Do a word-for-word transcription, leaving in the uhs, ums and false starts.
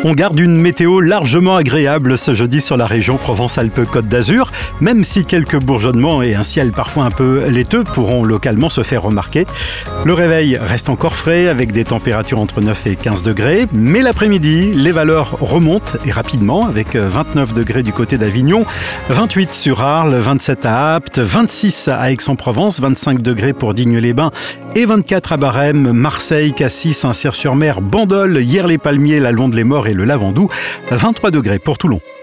On garde une météo largement agréable ce jeudi sur la région Provence-Alpes-Côte d'Azur, même si quelques bourgeonnements et un ciel parfois un peu laiteux pourront localement se faire remarquer. Le réveil reste encore frais avec des températures entre neuf et quinze degrés, mais l'après-midi, les valeurs remontent et rapidement avec vingt-neuf degrés du côté d'Avignon, vingt-huit sur Arles, vingt-sept à Apt, vingt-six à Aix-en-Provence, vingt-cinq degrés pour Digne-les-Bains et vingt-quatre à Barème, Marseille, Cassis, Saint-Cyr-sur-Mer, Bandol, Hyères-les-Palmiers, la Londe-les-Morts et le Lavandou, vingt-trois degrés pour Toulon.